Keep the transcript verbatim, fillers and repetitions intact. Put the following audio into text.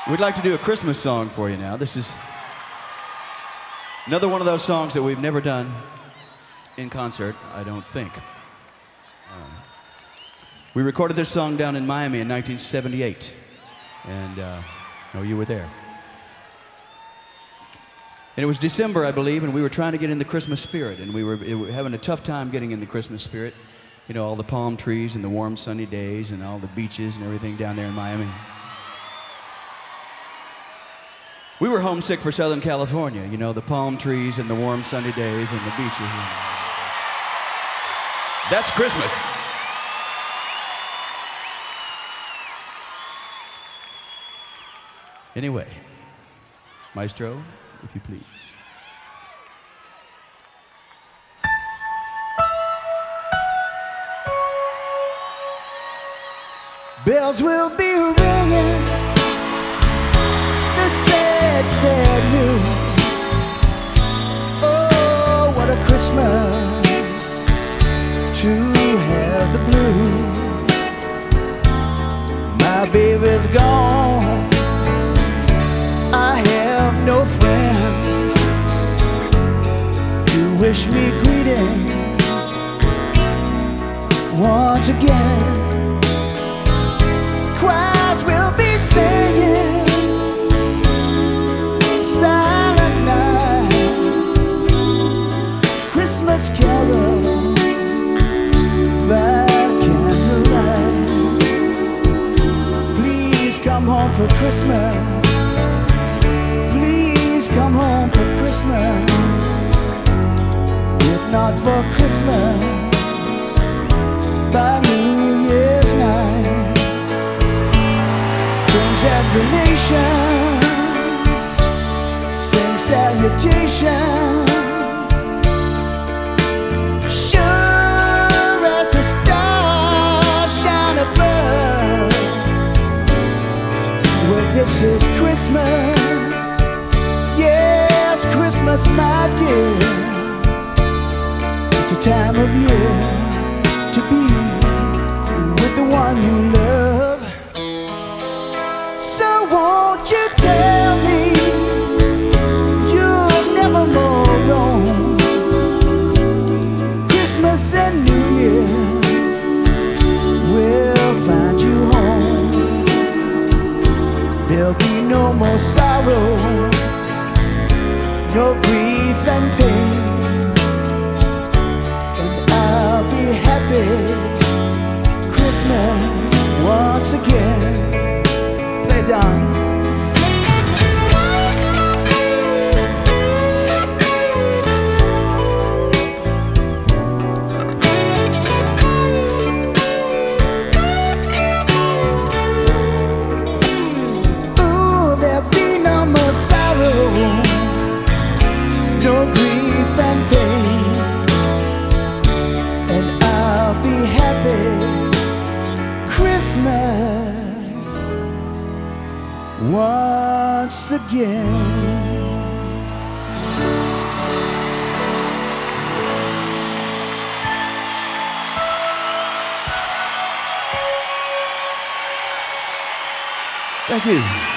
We'd like to do a Christmas song for you now. This is another one of those songs that we've never done in concert, I don't think. Um, we recorded this song down in Miami in nineteen seventy-eight. And, uh, oh, you were there. And it was December, I believe, and we were trying to get in the Christmas spirit. And we were, it, we were having a tough time getting in the Christmas spirit. You know, all the palm trees and the warm sunny days and all the beaches and everything down there in Miami. We were homesick for Southern California, you know, the palm trees and the warm sunny days and the beaches. That's Christmas. Anyway, Maestro, if you please. Bells will be ringing, the sad, sad news. Oh, what a Christmas to have the blues. My baby's gone, I have no friends to wish me greetings once again. Choirs will be singing Silent Night, Christmas carol by candlelight. Please come home for Christmas. Please come home for Christmas. If not for Christmas, by New Year's night. Friends and relations sing salutations, sure as the stars shine above. Well, this is Christmas, yes, Christmas, my dear. It's a time of year to be with the one you love. Won't you tell me you'll never more roam? Christmas and New Year will find you home. There'll be no more sorrow, no grief and pain, and I'll be happy Christmas once again. Play down. Ooh, there'll be no more sorrow, no grief and pain, and I'll be happy Christmas once again. Thank you.